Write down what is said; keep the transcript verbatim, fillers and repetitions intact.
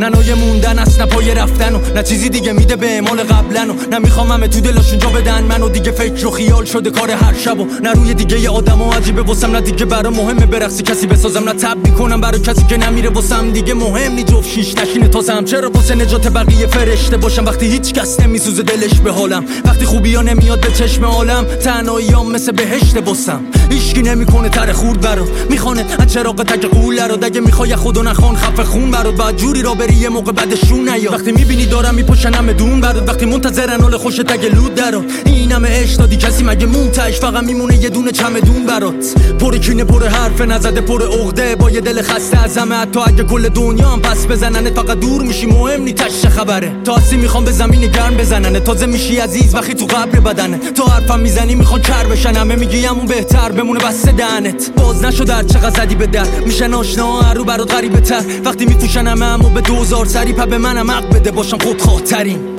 نه نوع موندن است نه پای رفتن و نه چیزی دیگه میده به اعمال قبلن و نه میخوام همه تو دلشون جا بدن منو دیگه فکر و خیال شده کار هر شب و نه روی دیگه ی آدمو عجیبه واسم نه دیگه برام مهمه برقصی کسی بسازم نه تب میکنم برای کسی که نمیره واسم دیگه مهم نی جفت شیش نشینه تازم چرا واسه نجات بقیه فرشته باشم وقتی هیچ کس نمیسوزه دلش به حالم وقتی خوبیا نمیاد به چشم عالم تنهاییام مثل بهشت واسم هیچکی نمیکنه تر خورد برات میخونه از چراغ تک قول رو دیگه میخوای خدا نخوان خفه خون برات بعد جوری را بری یه موقع بعدشون نیا وقتی میبینی دارم میپشنم دون برات وقتی منتظرن حال خوش تگ لود درات این همه عشق دادی کسی مگه مونتاش فقط میمونه یه دونه چمدون برات پر کینه پر حرف نزده پر عقده با یه دل خسته از همه حتی اگه کل دنیا هم پس بزنن فقط دور میشی مهم نی تش خبره تا اصلی میخوام به زمین گرم بزنن تازه میشی عزیز وقتی تو قبر بدنه تا حرفم میزنی میخوان کر بشن همه میگی همون بهتر بمونه بسته دهنت باز نشو در چقدر زدی به در میشن آشنا هر رو برات غریبه تر وقتی میفوشن همه همو به دوزار سری پا به منم حق بده باشم خود خاطرین